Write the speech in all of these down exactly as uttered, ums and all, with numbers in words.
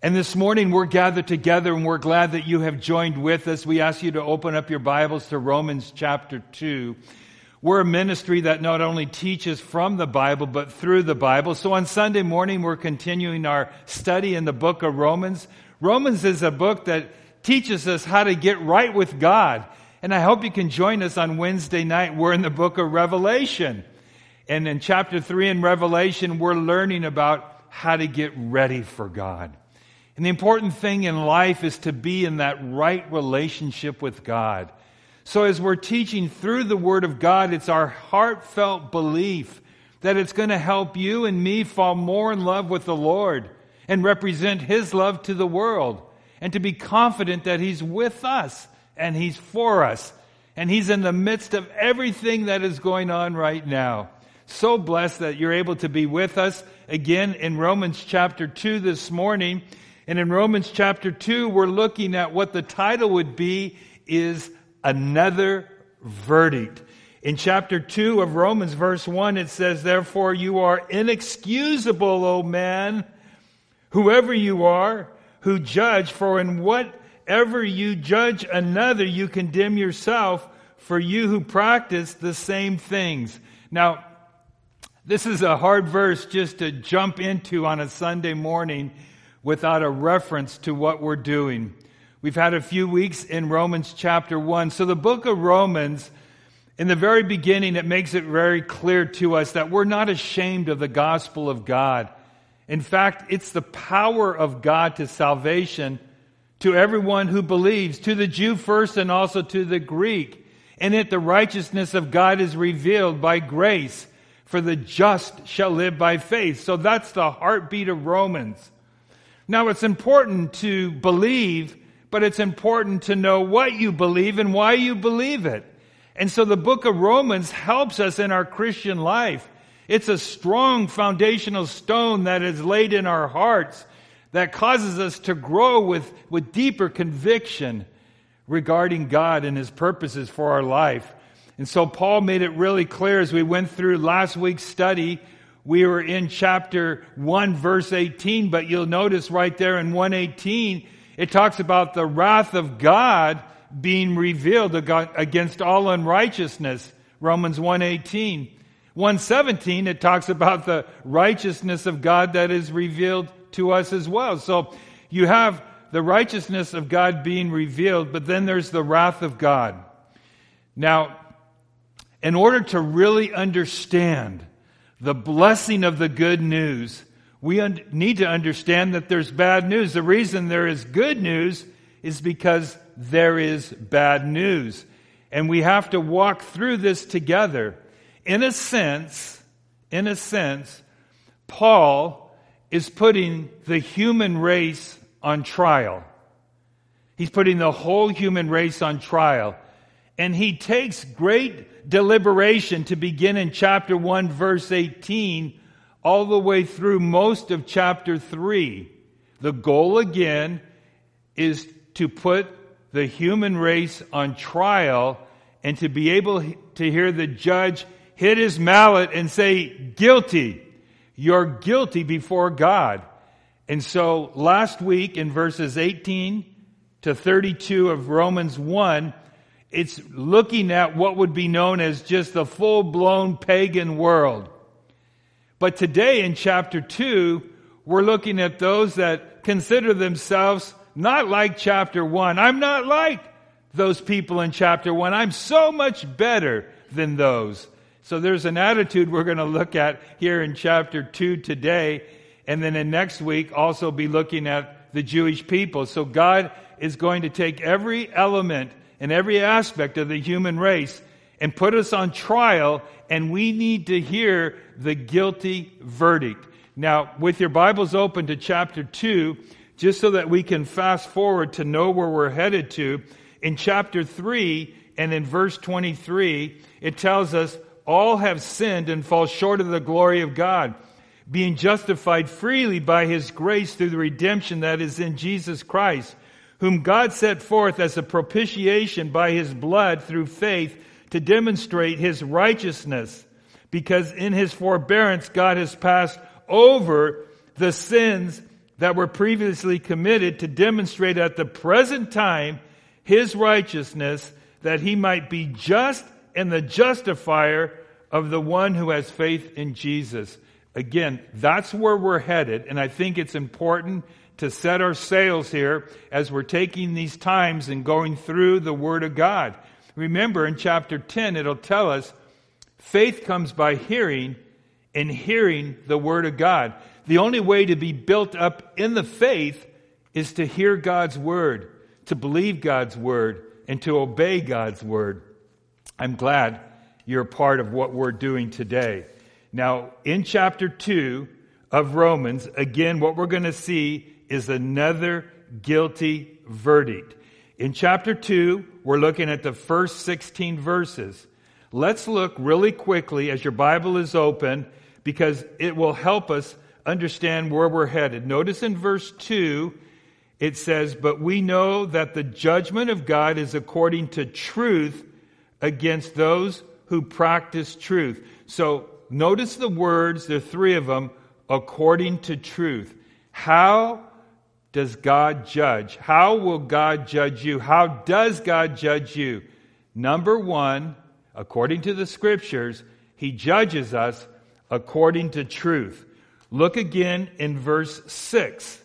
And this morning we're gathered together and we're glad that you have joined with us. We ask you to open up your Bibles to Romans chapter two. We're a ministry that not only teaches from the Bible, but through the Bible. So on Sunday morning, we're continuing our study in the book of Romans. Romans is a book that teaches us how to get right with God. And I hope you can join us on Wednesday night. We're in the book of Revelation. And in chapter three in Revelation, we're learning about how to get ready for God. And the important thing in life is to be in that right relationship with God. So as we're teaching through the Word of God, it's our heartfelt belief that it's going to help you and me fall more in love with the Lord and represent His love to the world, and to be confident that He's with us and He's for us and He's in the midst of everything that is going on right now. So blessed that you're able to be with us again in Romans chapter two this morning. And in Romans chapter two, we're looking at what the title would be is Another Verdict. In chapter two of Romans, verse one, it says, "Therefore you are inexcusable, O man, whoever you are, who judge, for in whatever you judge another, you condemn yourself, for you who practice the same things." Now, this is a hard verse just to jump into on a Sunday morning without a reference to what we're doing. We've had a few weeks in Romans chapter one. So the book of Romans, in the very beginning, it makes it very clear to us that we're not ashamed of the gospel of God. In fact, it's the power of God to salvation to everyone who believes, to the Jew first and also to the Greek. In it, the righteousness of God is revealed by grace, for the just shall live by faith. So that's the heartbeat of Romans. Now, it's important to believe, but it's important to know what you believe and why you believe it. And so the book of Romans helps us in our Christian life. It's a strong foundational stone that is laid in our hearts that causes us to grow with, with deeper conviction regarding God and His purposes for our life. And so Paul made it really clear as we went through last week's study. We were in chapter one, verse eighteen, but you'll notice right there in one eighteen, it talks about the wrath of God being revealed against all unrighteousness. Romans one eighteen. one seventeen, it talks about the righteousness of God that is revealed to us as well. So you have the righteousness of God being revealed, but then there's the wrath of God. Now, in order to really understand the blessing of the good news, we un- need to understand that there's bad news. The reason there is good news is because there is bad news. And we have to walk through this together. In a sense, in a sense, Paul is putting the human race on trial. He's putting the whole human race on trial. And he takes great deliberation to begin in chapter one, verse eighteen, all the way through most of chapter three. The goal, again, is to put the human race on trial and to be able to hear the judge hit his mallet and say, "Guilty. You're guilty before God." And so last week in verses eighteen to thirty-two of Romans one, it's looking at what would be known as just the full-blown pagan world. But today in chapter two, we're looking at those that consider themselves not like chapter one. I'm not like those people in chapter one. I'm so much better than those. So there's an attitude we're going to look at here in chapter two today. And then in next week, also be looking at the Jewish people. So God is going to take every element and every aspect of the human race and put us on trial, and we need to hear the guilty verdict. Now, with your Bibles open to chapter two, just so that we can fast forward to know where we're headed to, in chapter three and in verse twenty-three, it tells us, "All have sinned and fall short of the glory of God, being justified freely by His grace through the redemption that is in Jesus Christ, whom God set forth as a propitiation by His blood through faith to demonstrate His righteousness, because in His forbearance God has passed over the sins that were previously committed, to demonstrate at the present time his righteousness, that he might be just and the justifier of the one who has faith in Jesus. Again, that's where we're headed, and I think it's important to set our sails here as we're taking these times and going through the Word of God. Remember, in chapter ten, it'll tell us faith comes by hearing, and hearing the Word of God. The only way to be built up in the faith is to hear God's Word, to believe God's Word, and to obey God's Word. I'm glad you're a part of what we're doing today. Now, in chapter two of Romans, again, what we're going to see is another guilty verdict. In chapter two, we're looking at the first sixteen verses. Let's look really quickly as your Bible is open, because it will help us understand where we're headed. Notice in verse two, it says, "But we know that the judgment of God is according to truth against those who practice truth." So notice the words, there are three of them, according to truth. How does God judge? How will God judge you? How does God judge you? Number one, according to the Scriptures, He judges us according to truth. Look again in verse six.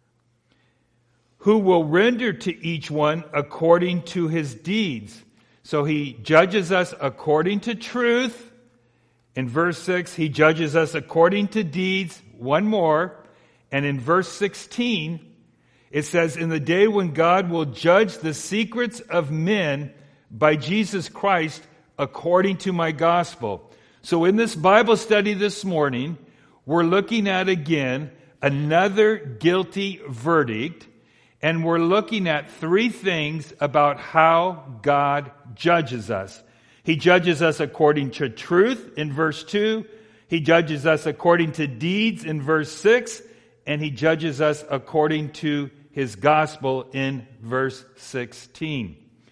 "Who will render to each one according to his deeds." So He judges us according to truth. In verse six, He judges us according to deeds. One more. And in verse sixteen, it says, "In the day when God will judge the secrets of men by Jesus Christ according to my gospel." So in this Bible study this morning, we're looking at again another guilty verdict, and we're looking at three things about how God judges us. He judges us according to truth in verse two. He judges us according to deeds in verse six. And He judges us according to His gospel in verse sixteen.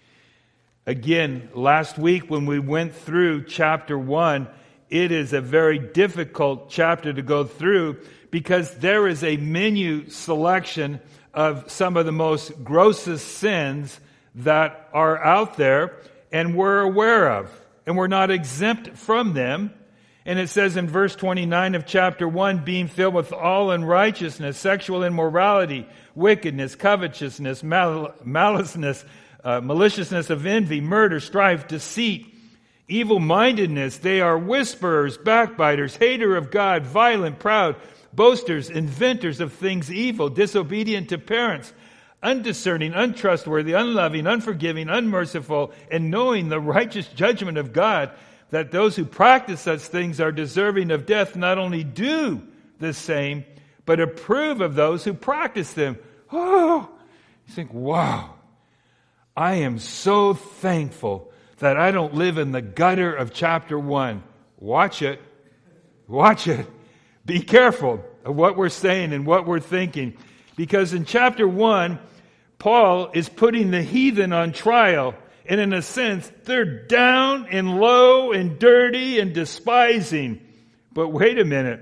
Again, last week when we went through chapter one, it is a very difficult chapter to go through because there is a menu selection of some of the most grossest sins that are out there and we're aware of, and we're not exempt from them. And it says in verse twenty-nine of chapter one, "Being filled with all unrighteousness, sexual immorality, wickedness, covetousness, mal- maliceness, uh, maliciousness of envy, murder, strife, deceit, evil-mindedness. They are whisperers, backbiters, hater of God, violent, proud, boasters, inventors of things evil, disobedient to parents, undiscerning, untrustworthy, unloving, unforgiving, unmerciful, and knowing the righteous judgment of God, that those who practice such things are deserving of death, not only do the same, but approve of those who practice them." Oh, you think, wow, I am so thankful that I don't live in the gutter of chapter one. Watch it. Watch it. Be careful of what we're saying and what we're thinking. Because in chapter one, Paul is putting the heathen on trial. And in a sense, they're down and low and dirty and despising. But wait a minute.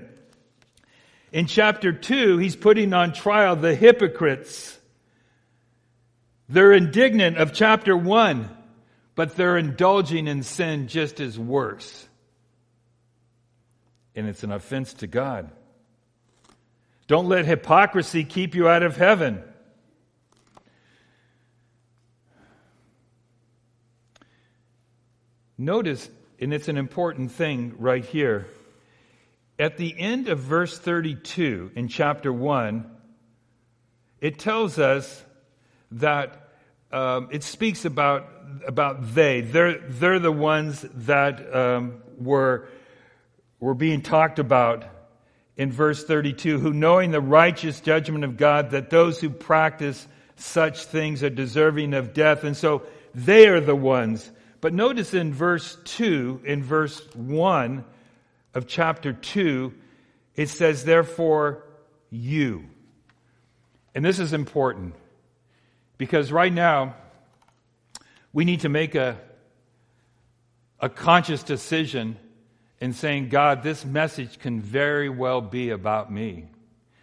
In chapter two, he's putting on trial the hypocrites. They're indignant of chapter one, but they're indulging in sin just as worse. And it's an offense to God. Don't let hypocrisy keep you out of heaven. Notice, and it's an important thing right here, at the end of verse thirty-two in chapter one, it tells us that um, it speaks about about they. They're they're the ones that um, were were being talked about in verse thirty-two, who knowing the righteous judgment of God, that those who practice such things are deserving of death, and so they are the ones. But notice in verse two, in verse one of chapter two, it says, "Therefore you." And this is important because right now we need to make a, a conscious decision in saying, God, this message can very well be about me.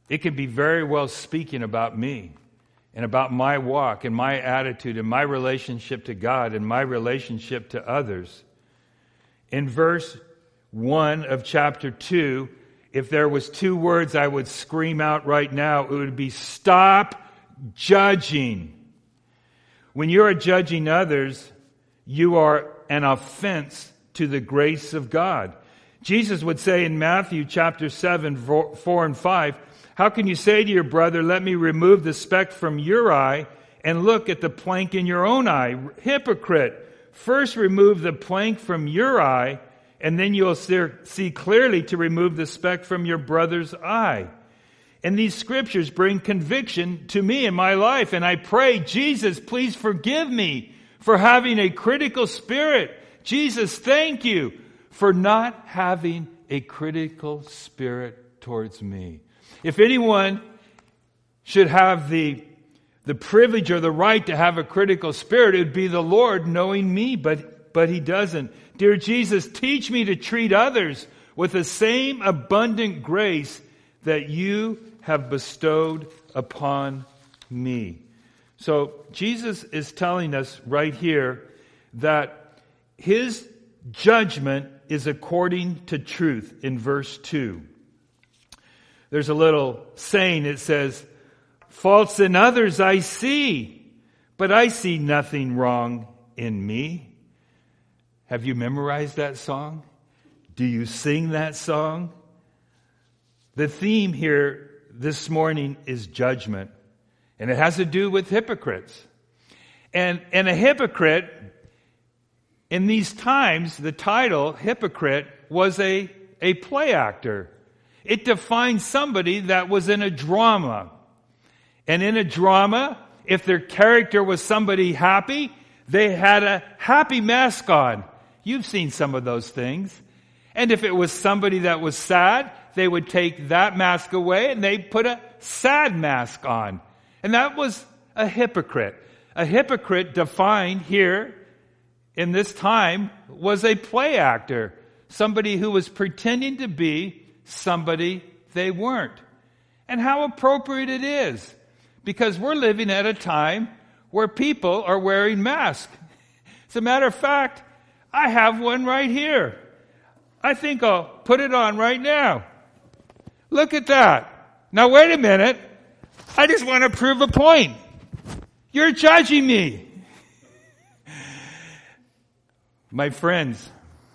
it can be very well speaking about me and about my walk and my attitude and my relationship to God and my relationship to others. In verse one of chapter two, if there was two words I would scream out right now, it would be stop judging. When you are judging others, you are an offense to the grace of God. Jesus would say in Matthew chapter seven, four and five, how can you say to your brother, let me remove the speck from your eye and look at the plank in your own eye? Hypocrite, first remove the plank from your eye, and then you'll see clearly to remove the speck from your brother's eye. And these scriptures bring conviction to me in my life. And I pray, Jesus, please forgive me for having a critical spirit. Jesus, thank you for not having a critical spirit towards me. If anyone should have the, the privilege or the right to have a critical spirit, it would be the Lord knowing me, but, but He doesn't. Dear Jesus, teach me to treat others with the same abundant grace that you have bestowed upon me. So Jesus is telling us right here that His judgment is according to truth in verse two. There's a little saying, it says, faults in others I see, but I see nothing wrong in me. Have you memorized that song? Do you sing that song? The theme here this morning is judgment, and it has to do with hypocrites. And, and a hypocrite, in these times, the title hypocrite was a, a play actor. It defined somebody that was in a drama. And in a drama, if their character was somebody happy, they had a happy mask on. You've seen some of those things. And if it was somebody that was sad, they would take that mask away and they put a sad mask on. And that was a hypocrite. A hypocrite defined here in this time was a play actor. Somebody who was pretending to be somebody they weren't. And how appropriate it is. Because we're living at a time where people are wearing masks. As a matter of fact, I have one right here. I think I'll put it on right now. Look at that. Now wait a minute. I just want to prove a point. You're judging me. My friends,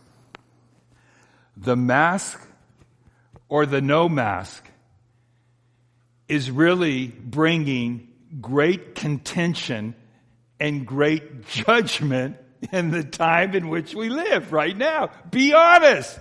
the mask or the no mask is really bringing great contention and great judgment in the time in which we live right now. Be honest.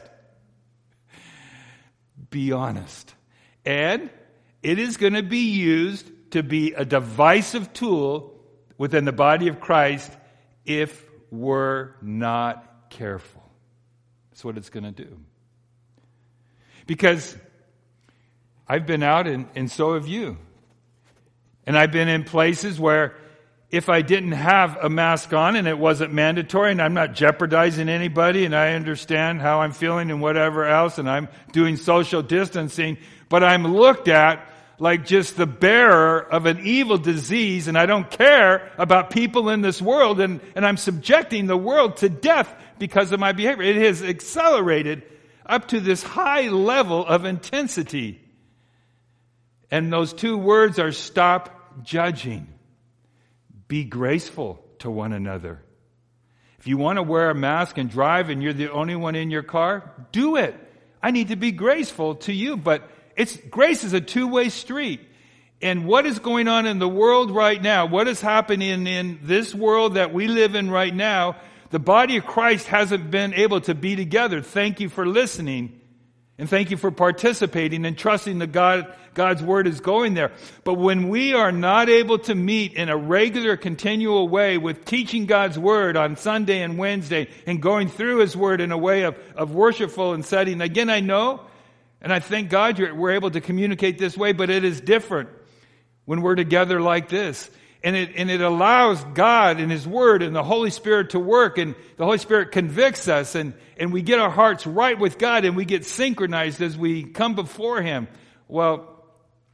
Be honest. And it is going to be used to be a divisive tool within the body of Christ if we're not careful. That's what it's going to do. Because I've been out and, and so have you. And I've been in places where if I didn't have a mask on and it wasn't mandatory and I'm not jeopardizing anybody and I understand how I'm feeling and whatever else and I'm doing social distancing, but I'm looked at like just the bearer of an evil disease and I don't care about people in this world and, and I'm subjecting the world to death because of my behavior. It has accelerated up to this high level of intensity. And those two words are stop judging. Be graceful to one another. If you want to wear a mask and drive and you're the only one in your car, do it. I need to be graceful to you, but it's grace is a two-way street. And what is going on in the world right now, what is happening in this world that we live in right now, the body of Christ hasn't been able to be together. Thank you for listening. And thank you for participating and trusting that God, God's Word is going there. But when we are not able to meet in a regular, continual way with teaching God's Word on Sunday and Wednesday and going through His Word in a way of, of worshipful and setting, again, I know, and I thank God you're, we're able to communicate this way, but it is different when we're together like this. And it, and it allows God and His Word and the Holy Spirit to work, and the Holy Spirit convicts us, and, and we get our hearts right with God, and we get synchronized as we come before Him. Well,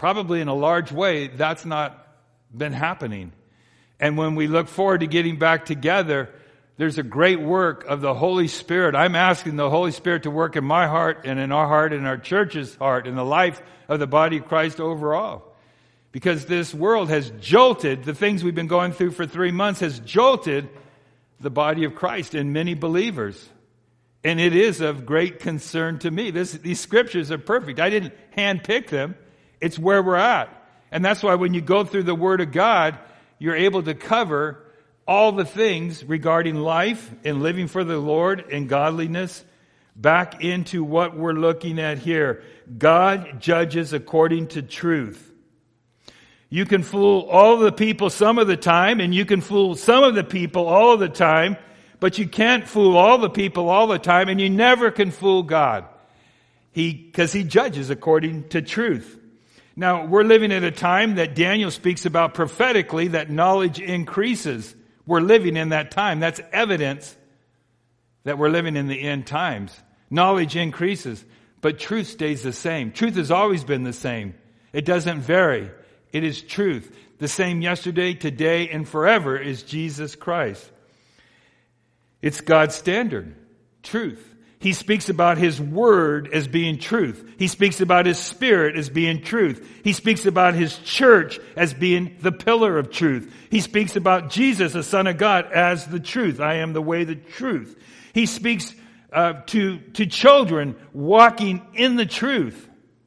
probably in a large way, that's not been happening. And when we look forward to getting back together, there's a great work of the Holy Spirit. I'm asking the Holy Spirit to work in my heart and in our heart and in our church's heart, in the life of the body of Christ overall. Because this world has jolted, the things we've been going through for three months has jolted the body of Christ and many believers. And it is of great concern to me. This, these scriptures are perfect. I didn't handpick them. It's where we're at. And that's why when you go through the Word of God, you're able to cover all the things regarding life and living for the Lord and godliness back into what we're looking at here. God judges according to truth. You can fool all the people some of the time, and you can fool some of the people all the time, but you can't fool all the people all the time, and you never can fool God. He, because He judges according to truth. Now, we're living at a time that Daniel speaks about prophetically, that knowledge increases. We're living in that time. That's evidence that we're living in the end times. Knowledge increases, but truth stays the same. Truth has always been the same. It doesn't vary. It is truth. The same yesterday, today, and forever is Jesus Christ. It's God's standard. Truth. He speaks about His Word as being truth. He speaks about His Spirit as being truth. He speaks about His church as being the pillar of truth. He speaks about Jesus, the Son of God, as the truth. I am the way, the truth. He speaks uh, to, to children walking in the truth.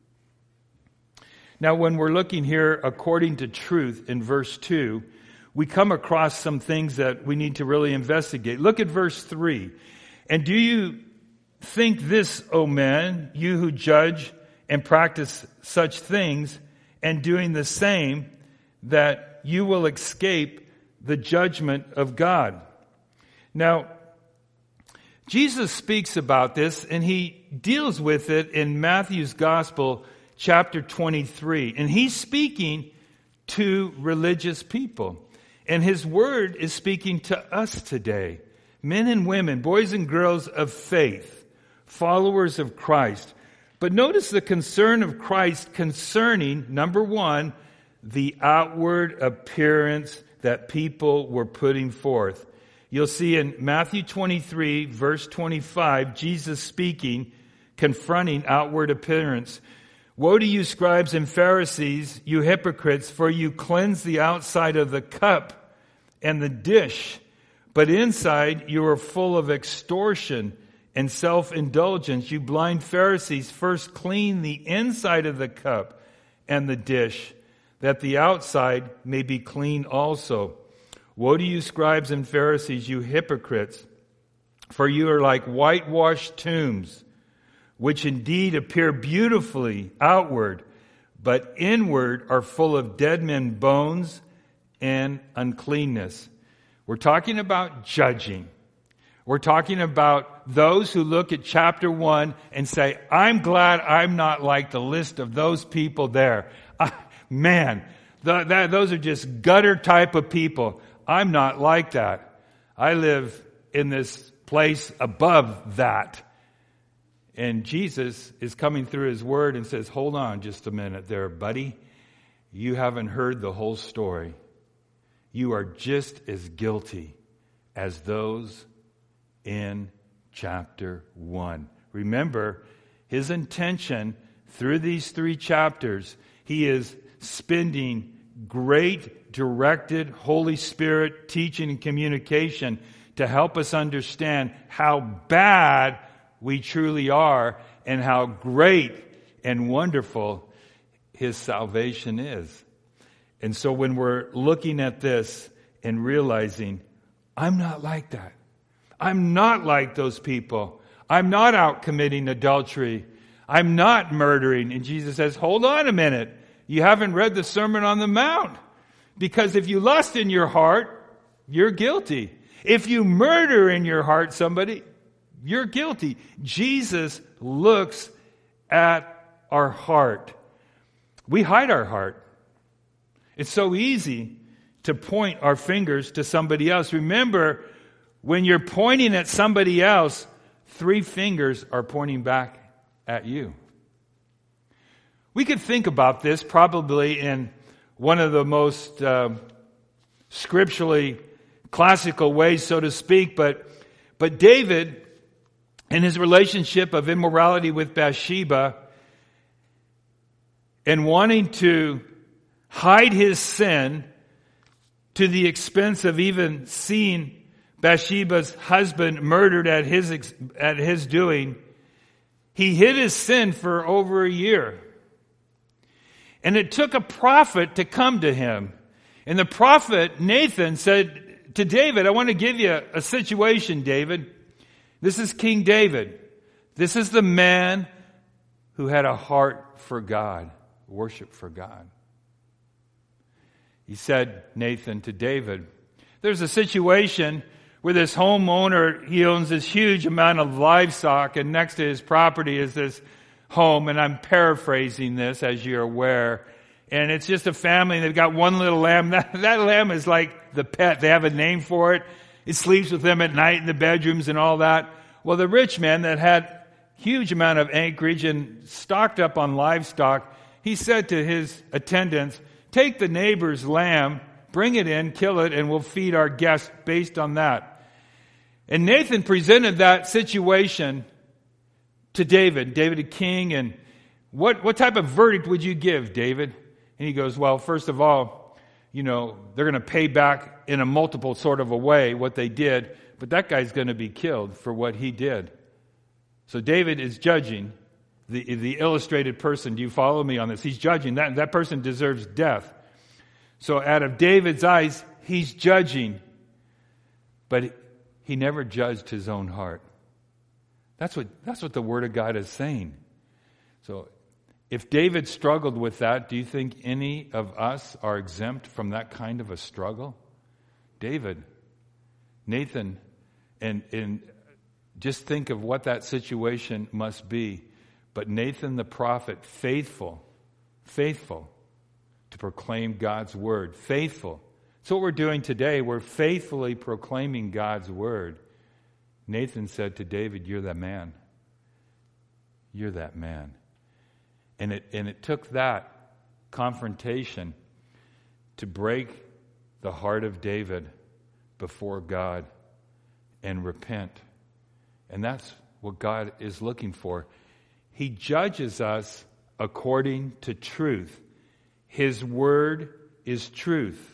Now, when we're looking here according to truth in verse two, we come across some things that we need to really investigate. Look at verse three. And do you think this, O men, you who judge and practice such things, and doing the same, that you will escape the judgment of God? Now, Jesus speaks about this, and He deals with it in Matthew's Gospel, chapter twenty-three. And He's speaking to religious people. And His Word is speaking to us today. Men and women, boys and girls of faith. Followers of Christ. But notice the concern of Christ concerning, number one, the outward appearance that people were putting forth. You'll see in Matthew twenty-three, verse twenty-five, Jesus speaking, confronting outward appearance. Woe to you, scribes and Pharisees, you hypocrites, for you cleanse the outside of the cup and the dish, but inside you are full of extortion and self-indulgence. You blind Pharisees, first clean the inside of the cup and the dish, that the outside may be clean also. Woe to you, scribes and Pharisees, you hypocrites, for you are like whitewashed tombs, which indeed appear beautifully outward, but inward are full of dead men's bones and uncleanness. We're talking about judging. We're talking about those who look at chapter one and say, I'm glad I'm not like the list of those people there. Uh, man, the, that, those are just gutter type of people. I'm not like that. I live in this place above that. And Jesus is coming through His Word and says, hold on just a minute there, buddy. You haven't heard the whole story. You are just as guilty as those in chapter one. Remember, His intention through these three chapters, He is spending great directed Holy Spirit teaching and communication to help us understand how bad we truly are and how great and wonderful His salvation is. And so when we're looking at this and realizing, I'm not like that. I'm not like those people. I'm not out committing adultery. I'm not murdering. And Jesus says, hold on a minute. You haven't read the Sermon on the Mount. Because if you lust in your heart, you're guilty. If you murder in your heart somebody, you're guilty. Jesus looks at our heart. We hide our heart. It's so easy to point our fingers to somebody else. Remember, when you're pointing at somebody else, three fingers are pointing back at you. We could think about this probably in one of the most uh, scripturally classical ways, so to speak, but but David, in his relationship of immorality with Bathsheba, and wanting to hide his sin to the expense of even seeing Bathsheba's husband murdered at his at his doing, he hid his sin for over a year. And it took a prophet to come to him. And the prophet Nathan said to David, I want to give you a situation, David. This is King David. This is the man who had a heart for God, worship for God. He said, Nathan, to David, there's a situation where this homeowner, he owns this huge amount of livestock, and next to his property is this home, and I'm paraphrasing this, as you're aware, and it's just a family, and they've got one little lamb. That, that lamb is like the pet. They have a name for it. It sleeps with them at night in the bedrooms and all that. Well, the rich man that had huge amount of acreage and stocked up on livestock, he said to his attendants, take the neighbor's lamb, bring it in, kill it, and we'll feed our guests based on that. And Nathan presented that situation to David, David a king, and what, what type of verdict would you give, David? And he goes, well, first of all, you know, they're going to pay back in a multiple sort of a way what they did, but that guy's going to be killed for what he did. So David is judging the, the illustrated person. Do you follow me on this? He's judging that. That person deserves death. So out of David's eyes, he's judging, but he never judged his own heart. That's what, that's what the Word of God is saying. So if David struggled with that, do you think any of us are exempt from that kind of a struggle? David, Nathan, and, and just think of what that situation must be. But Nathan the prophet, faithful, faithful to proclaim God's Word, faithful. That's what we're doing today. We're faithfully proclaiming God's Word. Nathan said to David, you're that man. You're that man. And it, and it took that confrontation to break the heart of David before God and repent. And that's what God is looking for. He judges us according to truth. His Word is truth.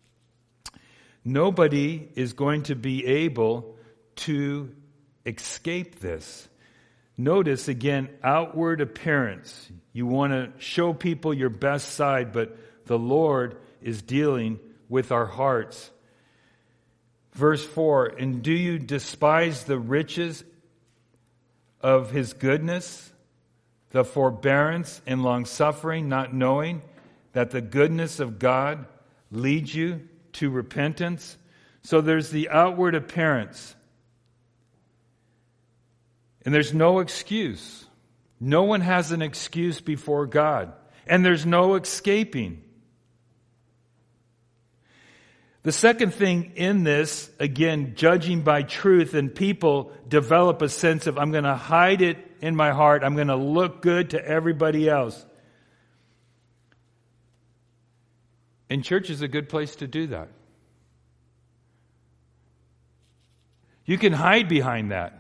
Nobody is going to be able to escape this. Notice again, outward appearance. You want to show people your best side, but the Lord is dealing with our hearts. Verse four, and do you despise the riches of His goodness, the forbearance and long-suffering, not knowing that the goodness of God leads you to repentance? So there's the outward appearance. And there's no excuse. No one has an excuse before God. And there's no escaping. The second thing in this, again, judging by truth, and people develop a sense of, I'm going to hide it in my heart. I'm going to look good to everybody else. And church is a good place to do that. You can hide behind that.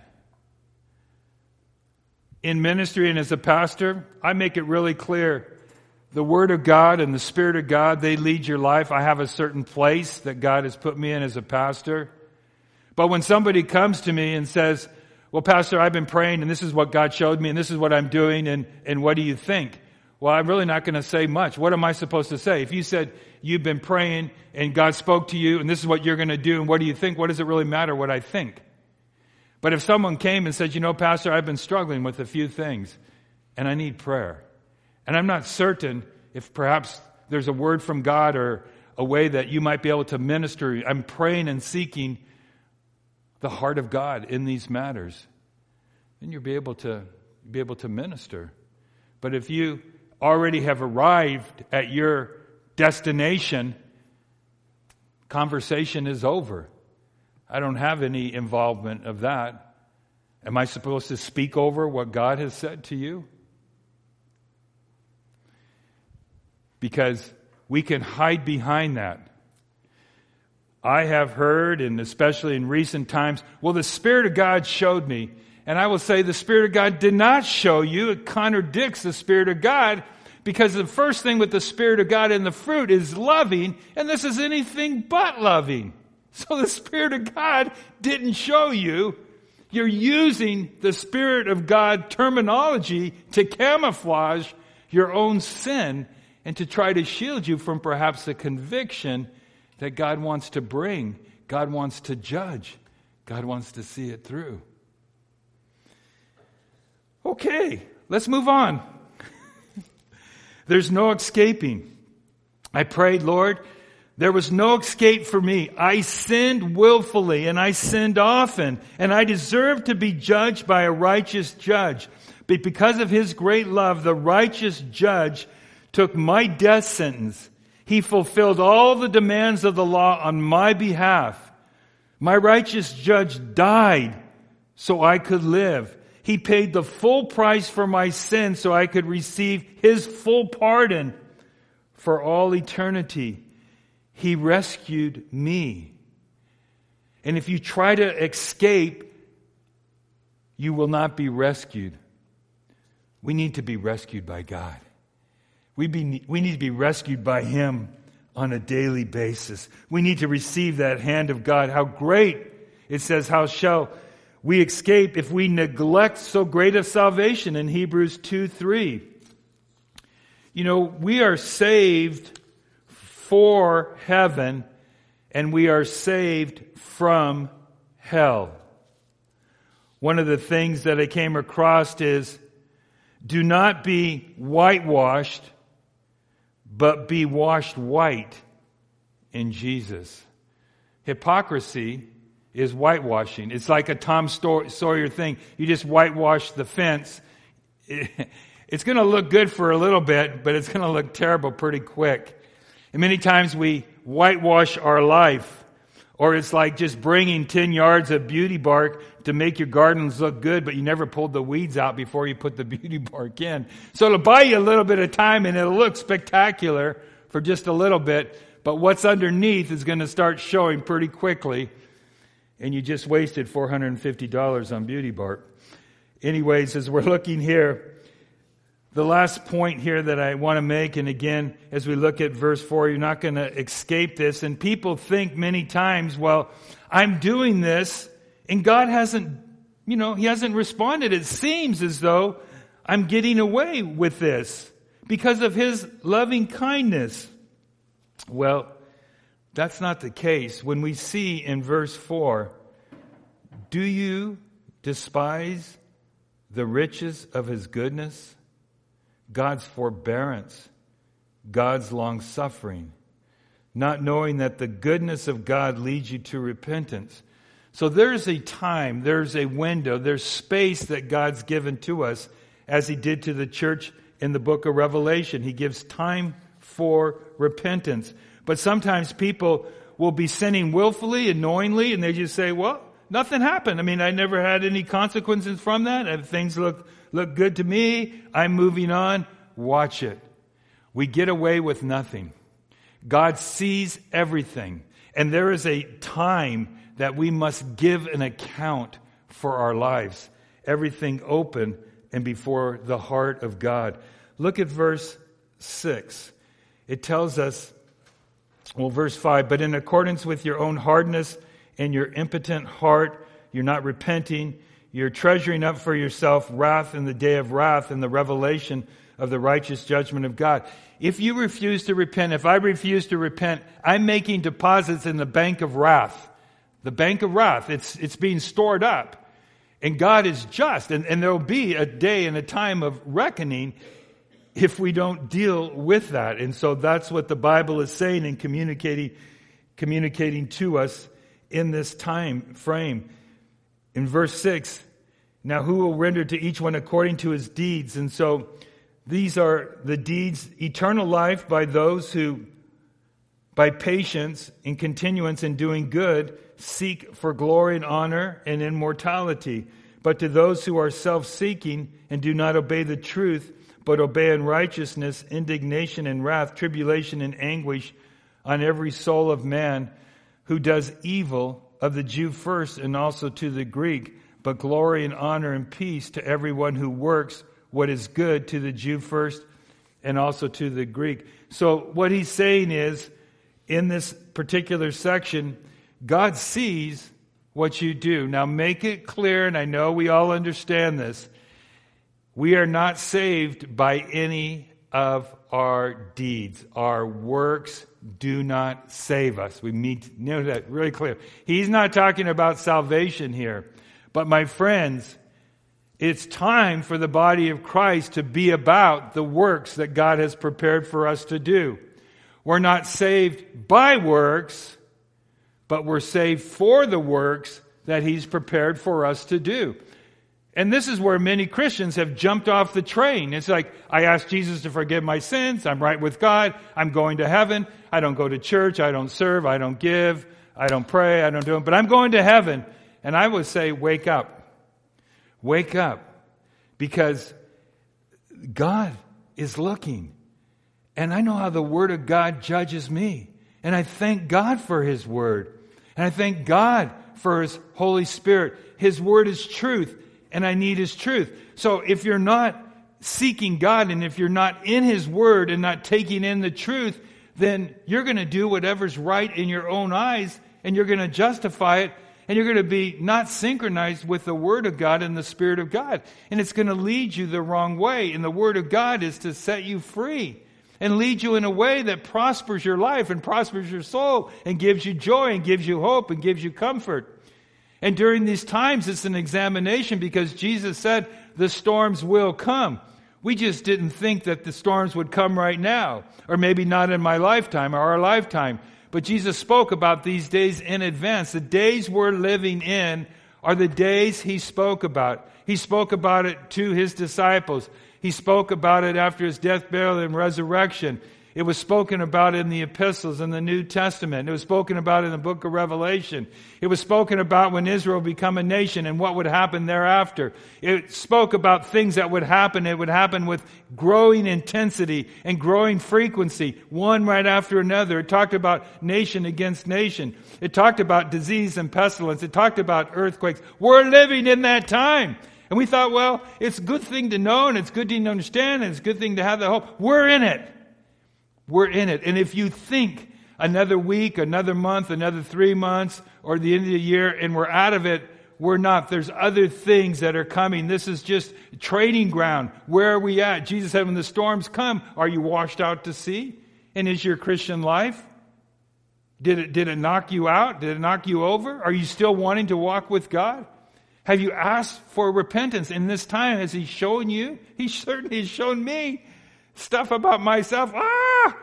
In ministry and as a pastor, I make it really clear. The Word of God and the Spirit of God, they lead your life. I have a certain place that God has put me in as a pastor. But when somebody comes to me and says, well, Pastor, I've been praying and this is what God showed me and this is what I'm doing and, and what do you think? Well, I'm really not going to say much. What am I supposed to say? If you said you've been praying and God spoke to you and this is what you're going to do and what do you think? What does it really matter what I think? But if someone came and said, you know, Pastor, I've been struggling with a few things and I need prayer. And I'm not certain if perhaps there's a word from God or a way that you might be able to minister. I'm praying and seeking the heart of God in these matters. Then you'll be able to be able to minister. But if you already have arrived at your destination, conversation is over. I don't have any involvement of that. Am I supposed to speak over what God has said to you? because we can hide behind that. I have heard, and especially in recent times, well, the Spirit of God showed me. And I will say the Spirit of God did not show you. It contradicts the Spirit of God, because the first thing with the Spirit of God in the fruit is loving, and this is anything but loving. So the Spirit of God didn't show you. You're using the Spirit of God terminology to camouflage your own sin and to try to shield you from perhaps the conviction that God wants to bring. God wants to judge. God wants to see it through. Okay, let's move on. There's no escaping. I prayed, Lord, there was no escape for me. I sinned willfully, and I sinned often, and I deserve to be judged by a righteous judge. But because of His great love, the righteous judge took my death sentence. He fulfilled all the demands of the law on my behalf. My righteous judge died so I could live. He paid the full price for my sin so I could receive His full pardon for all eternity. He rescued me. And if you try to escape, you will not be rescued. We need to be rescued by God. We, be, we need to be rescued by Him on a daily basis. We need to receive that hand of God. How great, it says, how shall we escape if we neglect so great a salvation in Hebrews two three. You know, we are saved for heaven, and we are saved from hell. One of the things that I came across is, do not be whitewashed, but be washed white in Jesus. Hypocrisy is whitewashing. It's like a Tom Sawyer thing. You just whitewash the fence. It's going to look good for a little bit, but it's going to look terrible pretty quick. And many times we whitewash our life, or it's like just bringing ten yards of beauty bark to make your gardens look good, but you never pulled the weeds out before you put the beauty bark in. So it'll buy you a little bit of time, and it'll look spectacular for just a little bit, but what's underneath is going to start showing pretty quickly, and you just wasted four hundred fifty dollars on beauty bark. Anyways, as we're looking here, the last point here that I want to make, and again, as we look at verse four, you're not going to escape this. And people think many times, well, I'm doing this, and God hasn't, you know, He hasn't responded. It seems as though I'm getting away with this because of His loving kindness. Well, that's not the case. When we see in verse four, do you despise the riches of His goodness, God's forbearance, God's long-suffering, not knowing that the goodness of God leads you to repentance? So there's a time, there's a window, there's space that God's given to us, as He did to the church in the book of Revelation. He gives time for repentance. But sometimes people will be sinning willfully and knowingly, and they just say, well, nothing happened. I mean, I never had any consequences from that. And things look look good to me. I'm moving on. Watch it. We get away with nothing. God sees everything. And there is a time that we must give an account for our lives. Everything open and before the heart of God. Look at verse six. It tells us, well, verse five, but in accordance with your own hardness and your impotent heart, you're not repenting. You're treasuring up for yourself wrath in the day of wrath and the revelation of the righteous judgment of God. If you refuse to repent, if I refuse to repent, I'm making deposits in the bank of wrath. The bank of wrath, it's it's being stored up. And God is just. And, and there will be a day and a time of reckoning if we don't deal with that. And so that's what the Bible is saying and communicating, communicating to us in this time frame. In verse six, now who will render to each one according to his deeds? And so these are the deeds, eternal life by those who, by patience and continuance in doing good, seek for glory and honor and immortality. But to those who are self-seeking and do not obey the truth, but obey in righteousness, indignation and wrath, tribulation and anguish on every soul of man who does evil, of the Jew first and also to the Greek, but glory and honor and peace to everyone who works what is good, to the Jew first and also to the Greek. So what he's saying is, in this particular section, God sees what you do. Now make it clear, and I know we all understand this, we are not saved by any of our deeds. Our works do not save us. We need to know that really clear. He's not talking about salvation here. But my friends, it's time for the body of Christ to be about the works that God has prepared for us to do. We're not saved by works, but we're saved for the works that He's prepared for us to do. And this is where many Christians have jumped off the train. It's like, I asked Jesus to forgive my sins. I'm right with God. I'm going to heaven. I don't go to church. I don't serve. I don't give. I don't pray. I don't do it. But I'm going to heaven. And I would say, wake up. Wake up. Because God is looking. And I know how the Word of God judges me. And I thank God for His Word. And I thank God for His Holy Spirit. His Word is truth. And I need His truth. So if you're not seeking God, and if you're not in His Word and not taking in the truth, then you're going to do whatever's right in your own eyes, and you're going to justify it, and you're going to be not synchronized with the Word of God and the Spirit of God. And it's going to lead you the wrong way. And the Word of God is to set you free and lead you in a way that prospers your life and prospers your soul and gives you joy and gives you hope and gives you comfort. And during these times, it's an examination, because Jesus said the storms will come. We just didn't think that the storms would come right now, or maybe not in my lifetime or our lifetime. But Jesus spoke about these days in advance. The days we're living in are the days He spoke about. He spoke about it to His disciples. He spoke about it after His death, burial, and resurrection. It was spoken about in the epistles in the New Testament. It was spoken about in the book of Revelation. It was spoken about when Israel would become a nation and what would happen thereafter. It spoke about things that would happen. It would happen with growing intensity and growing frequency, one right after another. It talked about nation against nation. It talked about disease and pestilence. It talked about earthquakes. We're living in that time. And we thought, well, it's a good thing to know, and it's a good thing to understand, and it's a good thing to have the hope. We're in it. We're in it. And if you think another week, another month, another three months, or the end of the year, and we're out of it, we're not. There's other things that are coming. This is just training ground. Where are we at? Jesus said, when the storms come, are you washed out to sea? And is your Christian life? Did it, did it knock you out? Did it knock you over? Are you still wanting to walk with God? Have you asked for repentance in this time? Has He shown you? He certainly has shown me stuff about myself. Ah!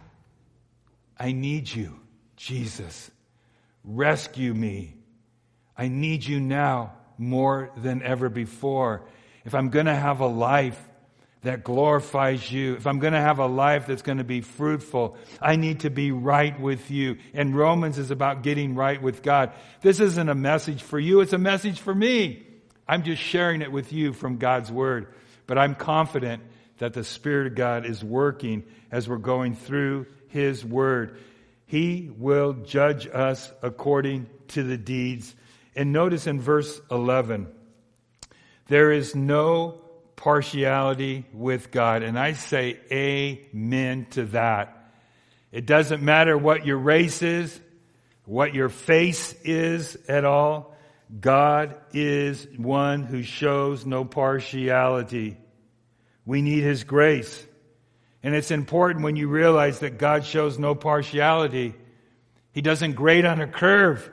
I need you, Jesus. Rescue me. I need you now more than ever before. If I'm going to have a life that glorifies you, if I'm going to have a life that's going to be fruitful, I need to be right with you. And Romans is about getting right with God. This isn't a message for you. It's a message for me. I'm just sharing it with you from God's Word. But I'm confident that the Spirit of God is working as we're going through His Word. He will judge us according to the deeds. And notice in verse eleven, there is no partiality with God. And I say amen to that. It doesn't matter what your race is, what your face is at all. God is one who shows no partiality. We need His grace. And it's important when you realize that God shows no partiality. He doesn't grade on a curve.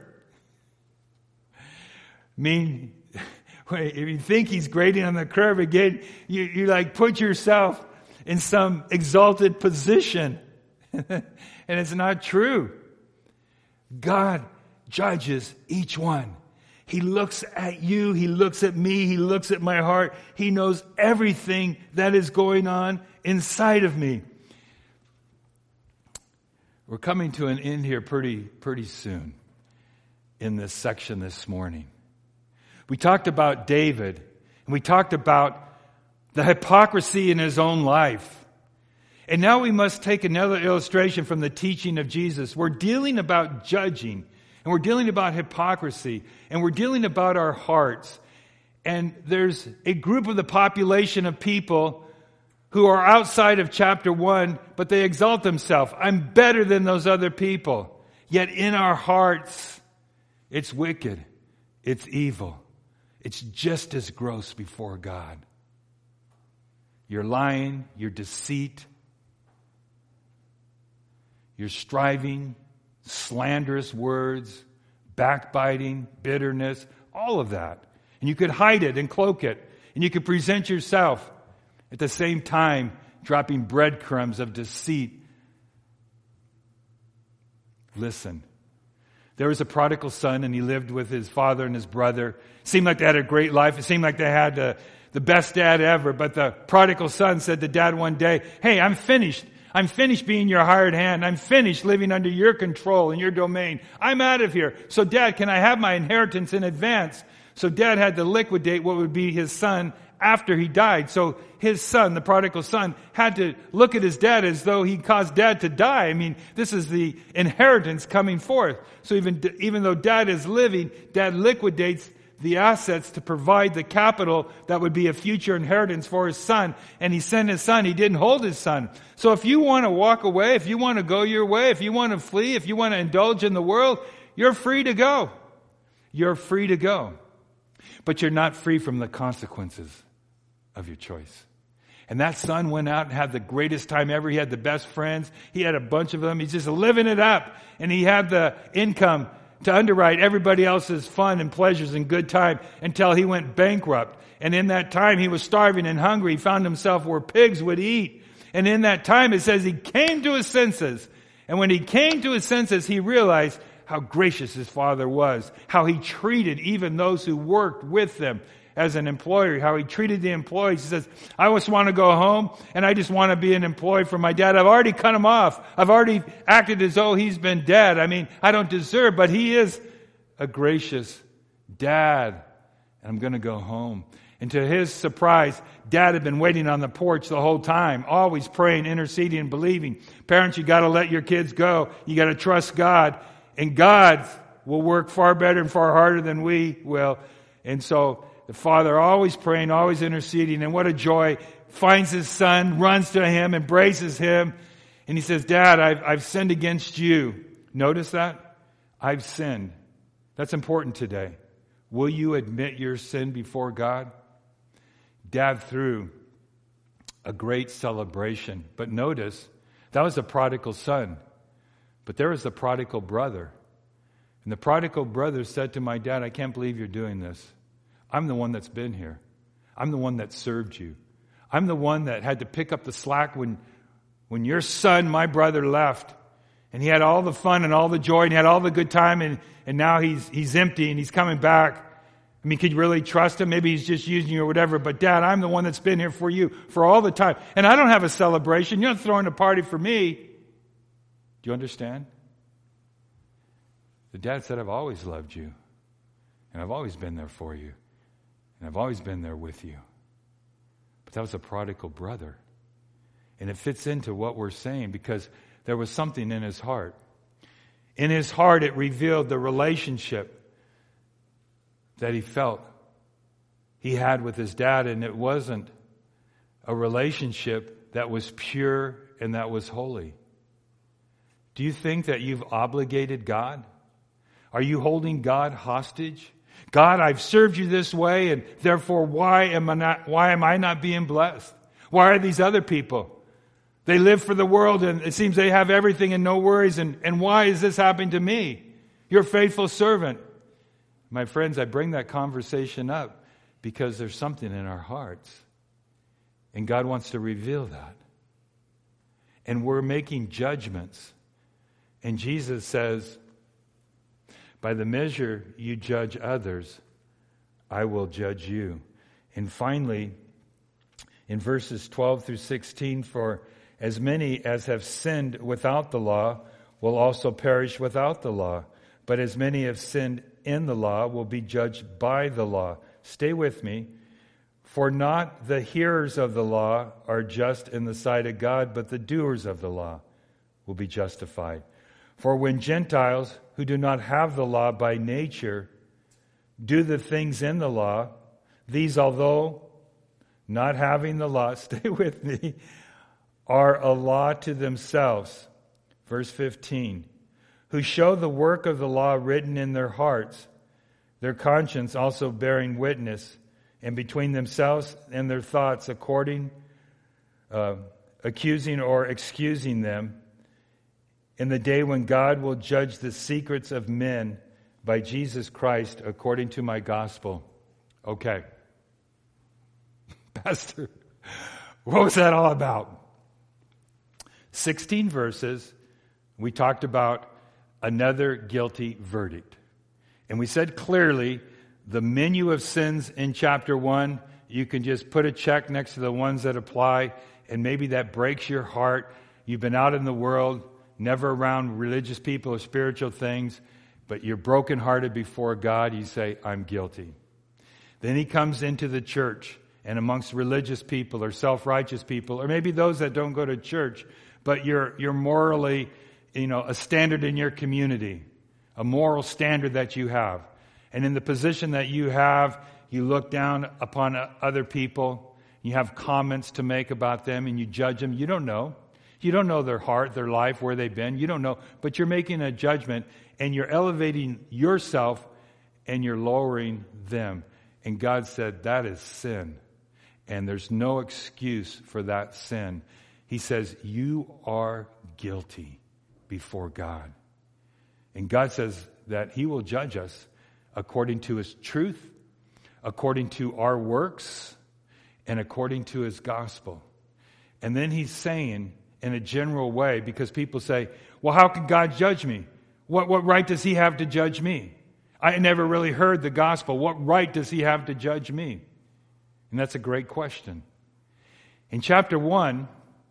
I mean, if you think He's grading on the curve again, you, you like put yourself in some exalted position. And it's not true. God judges each one. He looks at you. He looks at me. He looks at my heart. He knows everything that is going on inside of me. We're coming to an end here pretty, pretty soon in this section this morning. We talked about David, and we talked about the hypocrisy in his own life. And now we must take another illustration from the teaching of Jesus. We're dealing about judging, and we're dealing about hypocrisy, and we're dealing about our hearts. And there's a group of the population of people who are outside of chapter one, but they exalt themselves. I'm better than those other people. Yet in our hearts, it's wicked. It's evil. It's just as gross before God. You're lying, you're deceit, you're striving, slanderous words, backbiting, bitterness, all of that. And you could hide it and cloak it. And you could present yourself at the same time dropping breadcrumbs of deceit. Listen. There was a prodigal son, and he lived with his father and his brother. It seemed like they had a great life. It seemed like they had the, the best dad ever. But the prodigal son said to dad one day, "Hey, I'm finished. I'm finished being your hired hand. I'm finished living under your control and your domain. I'm out of here. So dad, can I have my inheritance in advance?" So dad had to liquidate what would be his son after he died. So his son, the prodigal son, had to look at his dad as though he caused dad to die. I mean, this is the inheritance coming forth. So even, even though dad is living, dad liquidates the assets to provide the capital that would be a future inheritance for his son. And he sent his son. He didn't hold his son. So if you want to walk away, if you want to go your way, if you want to flee, if you want to indulge in the world, you're free to go. You're free to go. But you're not free from the consequences of your choice. And that son went out and had the greatest time ever. He had the best friends. He had a bunch of them. He's just living it up. And he had the income to underwrite everybody else's fun and pleasures and good time until he went bankrupt. And in that time, he was starving and hungry. He found himself where pigs would eat. And in that time, it says he came to his senses. And when he came to his senses, he realized how gracious his father was, how he treated even those who worked with them as an employer, how he treated the employees. He says, "I just want to go home, and I just want to be an employee for my dad. I've already cut him off. I've already acted as though he's been dead. I mean, I don't deserve, but he is a gracious dad, and I'm going to go home." And to his surprise, dad had been waiting on the porch the whole time, always praying, interceding, and believing. Parents, you got to let your kids go. You got to trust God. And God will work far better and far harder than we will. And so the father always praying, always interceding, and what a joy, finds his son, runs to him, embraces him, and he says, "Dad, I've, I've sinned against you." Notice that? I've sinned. That's important today. Will you admit your sin before God? Dad threw a great celebration. But notice, that was the prodigal son. But there was the prodigal brother. And the prodigal brother said to my dad, "I can't believe you're doing this. I'm the one that's been here. I'm the one that served you. I'm the one that had to pick up the slack when, when your son, my brother, left. And he had all the fun and all the joy and he had all the good time, and, and now he's he's empty and he's coming back. I mean, could you really trust him? Maybe he's just using you or whatever. But Dad, I'm the one that's been here for you for all the time. And I don't have a celebration. You're not throwing a party for me." Do you understand? The dad said, "I've always loved you. And I've always been there for you. And I've always been there with you." But that was a prodigal brother. And it fits into what we're saying because there was something in his heart. In his heart, it revealed the relationship that he felt he had with his dad. And it wasn't a relationship that was pure and that was holy. Do you think that you've obligated God? Are you holding God hostage? God, I've served you this way, and therefore why am I not, why am I not being blessed? Why are these other people? They live for the world, and it seems they have everything and no worries, and, and why is this happening to me? You're a faithful servant. My friends, I bring that conversation up because there's something in our hearts, and God wants to reveal that. And we're making judgments. And Jesus says, "By the measure you judge others, I will judge you." And finally, in verses twelve through sixteen, "For as many as have sinned without the law will also perish without the law. But as many have sinned in the law will be judged by the law." Stay with me. For not the hearers of the law are just in the sight of God, but the doers of the law will be justified. For when Gentiles who do not have the law by nature do the things in the law, these, although not having the law, stay with me, are a law to themselves. Verse fifteen, who show the work of the law written in their hearts, their conscience also bearing witness, and between themselves and their thoughts according, uh, accusing or excusing them, in the day when God will judge the secrets of men by Jesus Christ according to my gospel. Okay. Pastor, what was that all about? sixteen verses, we talked about another guilty verdict. And we said clearly, the menu of sins in chapter one, you can just put a check next to the ones that apply, and maybe that breaks your heart. You've been out in the world, never around religious people or spiritual things, but you're brokenhearted before God. You say, I'm guilty. Then he comes into the church and amongst religious people or self-righteous people, or maybe those that don't go to church, but you're you're morally, you know, a standard in your community, a moral standard that you have. And in the position that you have, you look down upon other people, you have comments to make about them, and you judge them. You don't know. You don't know their heart, their life, where they've been. You don't know. But you're making a judgment, and you're elevating yourself, and you're lowering them. And God said, that is sin. And there's no excuse for that sin. He says, you are guilty before God. And God says that he will judge us according to his truth, according to our works, and according to his gospel. And then he's saying, in a general way, because people say, well, how can God judge me? What, what right does he have to judge me? I never really heard the gospel. What right does he have to judge me? And that's a great question. In chapter one,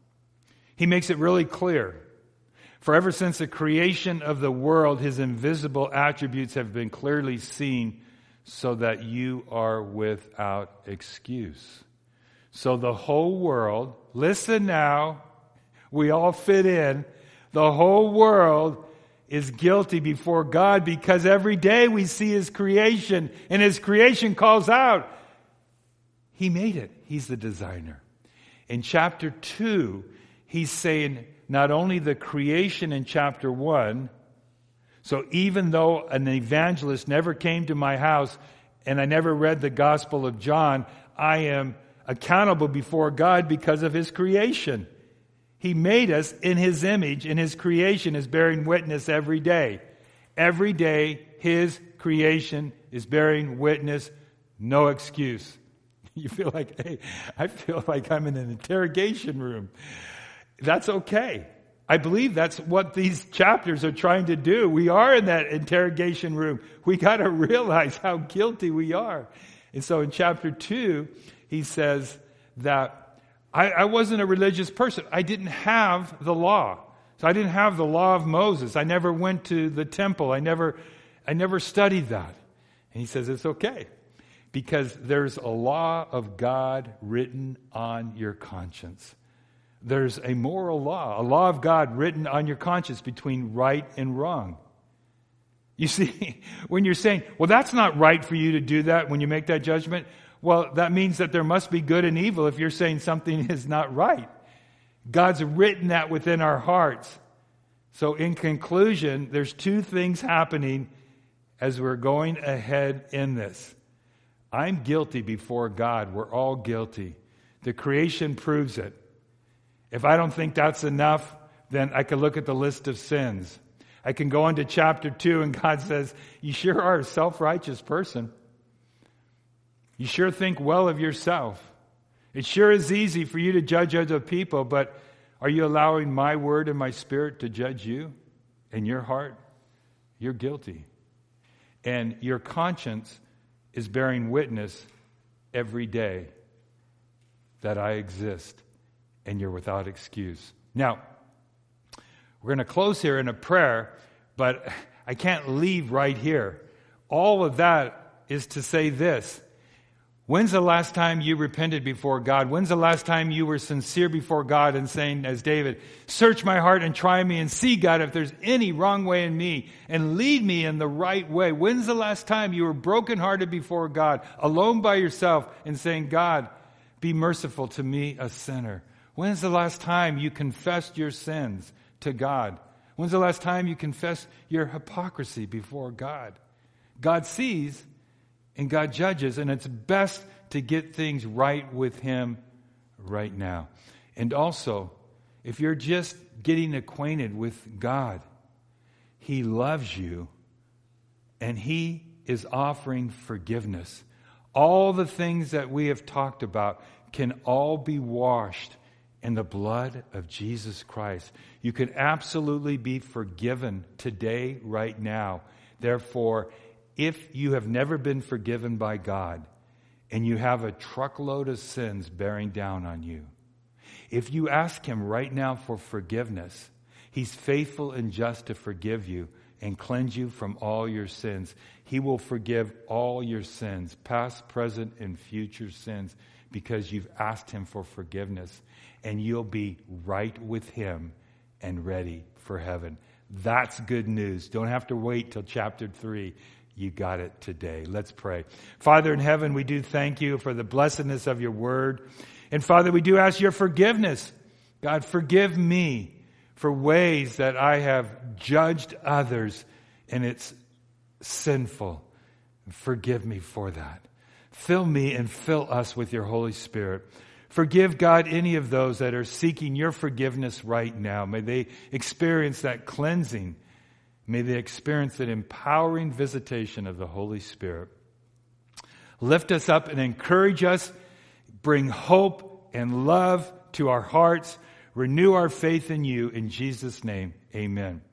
he makes it really clear. For ever since the creation of the world, his invisible attributes have been clearly seen, so that you are without excuse. So the whole world, listen now, we all fit in. The whole world is guilty before God, because every day we see his creation, and his creation calls out. He made it. He's the designer. In chapter two, he's saying not only the creation in chapter one, so even though an evangelist never came to my house and I never read the Gospel of John, I am accountable before God because of his creation. He made us in his image, and his creation is bearing witness every day. Every day, his creation is bearing witness, no excuse. You feel like, hey, I feel like I'm in an interrogation room. That's okay. I believe that's what these chapters are trying to do. We are in that interrogation room. We got to realize how guilty we are. And so in chapter two, he says that I, I wasn't a religious person. I didn't have the law. So I didn't have the law of Moses. I never went to the temple. I never, I never studied that. And he says it's okay, because there's a law of God written on your conscience. There's a moral law, a law of God written on your conscience between right and wrong. You see, when you're saying, well, that's not right for you to do that when you make that judgment, well, that means that there must be good and evil if you're saying something is not right. God's written that within our hearts. So in conclusion, there's two things happening as we're going ahead in this. I'm guilty before God. We're all guilty. The creation proves it. If I don't think that's enough, then I can look at the list of sins. I can go into chapter two, and God says, you sure are a self-righteous person. You sure think well of yourself. It sure is easy for you to judge other people, but are you allowing my word and my spirit to judge you and your heart? You're guilty. And your conscience is bearing witness every day that I exist, and you're without excuse. Now, we're going to close here in a prayer, but I can't leave right here. All of that is to say this. When's the last time you repented before God? When's the last time you were sincere before God and saying, as David, search my heart and try me and see, God, if there's any wrong way in me and lead me in the right way. When's the last time you were brokenhearted before God, alone by yourself and saying, God, be merciful to me, a sinner? When's the last time you confessed your sins to God? When's the last time you confessed your hypocrisy before God? God sees and God judges, and it's best to get things right with Him right now. And also, if you're just getting acquainted with God, He loves you, and He is offering forgiveness. All the things that we have talked about can all be washed in the blood of Jesus Christ. You can absolutely be forgiven today, right now. Therefore, if you have never been forgiven by God and you have a truckload of sins bearing down on you, if you ask Him right now for forgiveness, He's faithful and just to forgive you and cleanse you from all your sins. He will forgive all your sins, past, present, and future sins, because you've asked Him for forgiveness, and you'll be right with Him and ready for heaven. That's good news. Don't have to wait till chapter three. You got it today. Let's pray. Father in heaven, we do thank You for the blessedness of Your word. And Father, we do ask Your forgiveness. God, forgive me for ways that I have judged others and it's sinful. Forgive me for that. Fill me and fill us with Your Holy Spirit. Forgive, God, any of those that are seeking Your forgiveness right now. May they experience that cleansing. May they experience that empowering visitation of the Holy Spirit. Lift us up and encourage us. Bring hope and love to our hearts. Renew our faith in You. In Jesus' name, amen.